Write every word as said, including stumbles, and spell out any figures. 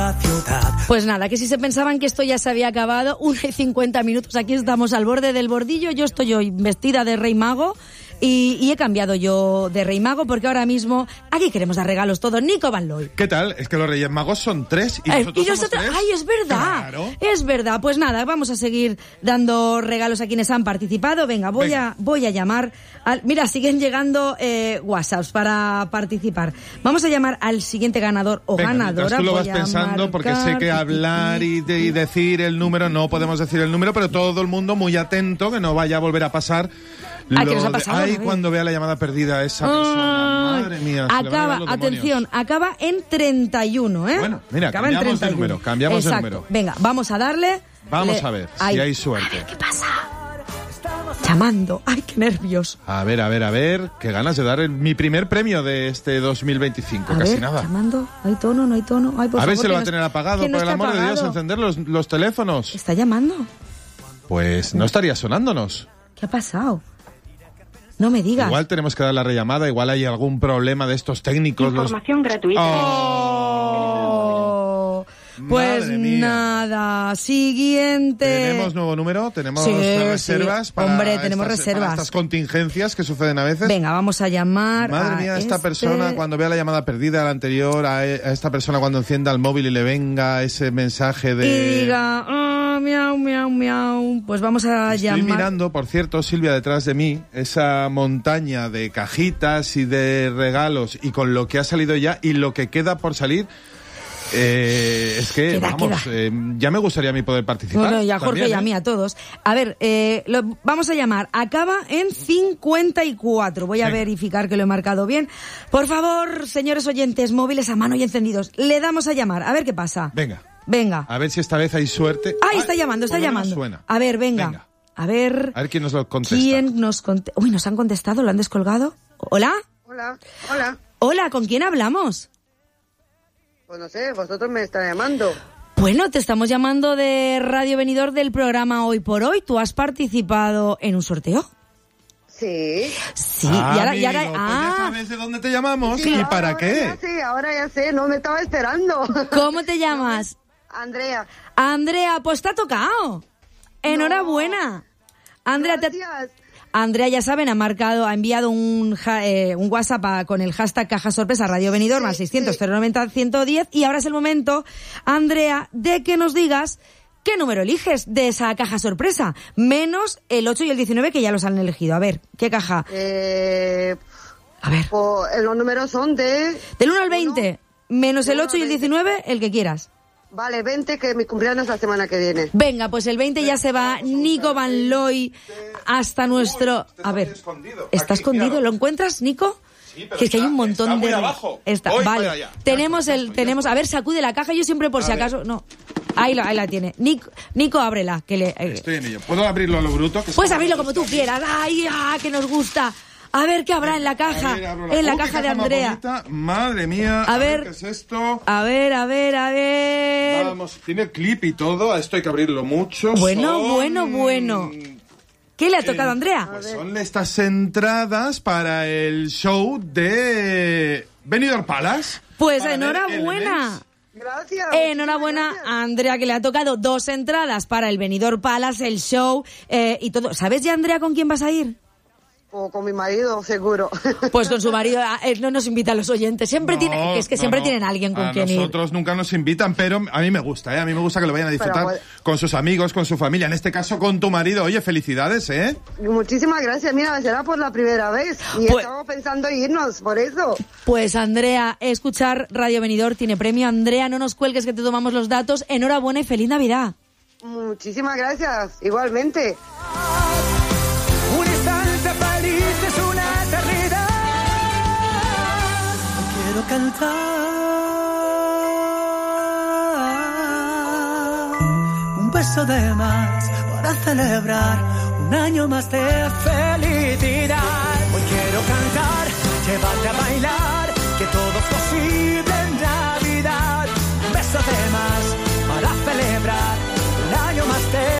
la ciudad. Pues nada, que si se pensaban que esto ya se había acabado, una y cincuenta minutos, aquí estamos al borde del bordillo. Yo estoy hoy vestida de Rey Mago y, y he cambiado yo de Rey Mago porque ahora mismo aquí queremos dar regalos todos. Nico Van Looy. ¿Qué tal? Es que los Reyes Magos son tres y eh, nosotros, y nosotros somos tres. Ay, es verdad. Claro. Es verdad. Pues nada, vamos a seguir dando regalos a quienes han participado. Venga, voy Venga. a voy a llamar al, mira, siguen llegando eh, WhatsApps para participar. Vamos a llamar al siguiente ganador o Venga, ganadora. tú lo vas Voy a pensando porque sé que marcar, hablar y, de, y decir el número, no podemos decir el número, pero todo el mundo muy atento, que no vaya a volver a pasar. Ay, lo ¿qué nos ha de- pasado? ay, A ver. cuando vea la llamada perdida esa persona, Ay, madre mía. se le van a acaba, llevar los demonios. atención, acaba en treinta y uno, ¿eh? Bueno, mira, acaba en cambiamos de treinta y uno. número, cambiamos de Exacto. número. Venga, vamos a darle. Vamos Le- a ver Ay. si hay suerte. ¿Qué pasa? Llamando. Ay, qué nervios. A ver, a ver, a ver, qué ganas de dar el- mi primer premio de este dos mil veinticinco, A casi ver, nada. llamando. No hay tono, no hay tono. Ay, por A ver favor, si lo que va a no tener es- apagado, que no por el esté amor de Dios, apagado. encender los, los teléfonos. ¿Está llamando? Pues no estaría sonándonos. ¿Qué ha pasado? No me digas. Igual tenemos que dar la rellamada, igual hay algún problema de estos técnicos. los- Información gratuita. Oh, pues Madre mía. nada. Siguiente. ¿Tenemos nuevo número? ¿Tenemos Sí, reservas? sí. Para Hombre, tenemos estas, reservas. para estas contingencias que suceden a veces. Venga, vamos a llamar. Madre a mía, esta este- persona cuando vea la llamada perdida, la anterior, a, e- a esta persona cuando encienda el móvil y le venga ese mensaje de... Y diga, ah, miau, miau, miau. Pues vamos a Estoy llamar. mirando, por cierto, Silvia, detrás de mí, esa montaña de cajitas y de regalos y con lo que ha salido ya y lo que queda por salir. Eh, es que, Queda, vamos, queda. eh, ya me gustaría a mí poder participar. Bueno, y a Jorge también, y a ¿eh? mí, a todos. A ver, eh, lo, vamos a llamar. Acaba en cincuenta y cuatro. Voy a Venga. verificar que lo he marcado bien. Por favor, señores oyentes, móviles a mano y encendidos. Le damos a llamar. A ver qué pasa. Venga, Venga. a ver si esta vez hay suerte. Ay, está llamando, está por lo menos llamando. suena. A ver, venga. Venga. A ver. A ver quién nos lo contesta. ¿Quién nos contesta? Uy, ¿nos han contestado? ¿Lo han descolgado? ¿Hola? Hola, hola. Hola, ¿con quién hablamos? Pues no sé, vosotros me están llamando. Bueno, te estamos llamando de Radio Venidor del programa Hoy por Hoy. ¿Tú has participado en un sorteo? Sí. Sí, Ah, y ahora... y ahora- amigo, pues ah, ya sabes de dónde te llamamos Sí, y ahora- para ahora qué. Ya sé, ahora ya sé, no me estaba esperando. ¿cómo te llamas? Andrea. Andrea, pues te ha tocado. Enhorabuena. Andrea, te- Gracias. Andrea, ya saben, ha marcado, ha enviado un, ja- eh, un WhatsApp a- con el hashtag Caja Sorpresa Radio Venidor más seiscientos cero noventa ciento diez y ahora es el momento, Andrea, de que nos digas qué número eliges de esa caja sorpresa, menos el ocho y el diecinueve que ya los han elegido. A ver, ¿qué caja? Eh, A ver, pues, los números son de... del uno al veinte, menos Del el uno ocho y el al veinte. diecinueve, el que quieras. Vale, veinte, que mi cumpleaños es la semana que viene. Venga, pues el veinte ya se va Nico Van Looy hasta nuestro... A ver, escondido. ¿está Aquí, escondido? míralo. ¿Lo encuentras, Nico? Sí, pero Que es que hay está- un montón está muy de... abajo. Está, Voy vale. para allá. Ya Tenemos estoy, ya el... estoy, ya tenemos estoy. A ver, sacude la caja, yo siempre por A si ver. acaso... No. Ahí la, ahí la tiene. Nico, Nico, ábrela. Que le, eh, Estoy en ello. ¿Puedo abrirlo a lo bruto? Que puedes está- abrirlo como tú quieras. ¡Ay, ah, que nos gusta! A ver qué habrá en la caja. A ver, abro En la ¡Oh, qué caja de más Andrea. bonita! Madre mía. A ver. ¿Qué es esto? A ver, a ver, a ver... Vamos, tiene clip y todo. A esto hay que abrirlo mucho. Bueno, Son- bueno, bueno. ¿Qué le ha tocado a Andrea? Pues son estas entradas para el show de Benidorm Palace. Pues Para ver enhorabuena. Gracias. Enhorabuena muchísimas a Andrea, que le ha tocado dos entradas para el Benidorm Palace, el show eh, y todo. ¿Sabes ya, Andrea, con quién vas a ir? O con mi marido, seguro. Pues con su marido. ah, Él no nos invita a los oyentes. Siempre No, tiene, que es que no, siempre no. tienen alguien con a quien ir. nosotros nunca nos invitan, pero a mí me gusta, ¿eh? A mí me gusta que lo vayan a disfrutar Pero, con sus amigos, con su familia, en este caso con tu marido. Oye, felicidades, ¿eh? Muchísimas gracias. Mira, será por la primera vez. Y Pues- estamos pensando irnos, por eso. Pues Andrea, escuchar Radio Benidorm tiene premio. Andrea, no nos cuelgues que te tomamos los datos. Enhorabuena y feliz Navidad. Muchísimas gracias. Igualmente. Un instante feliz es una eternidad. Quiero cantar un beso de más para celebrar un año más de felicidad. Hoy quiero cantar, llevarte a bailar, que todo es posible en Navidad. Un beso de más para celebrar un año más de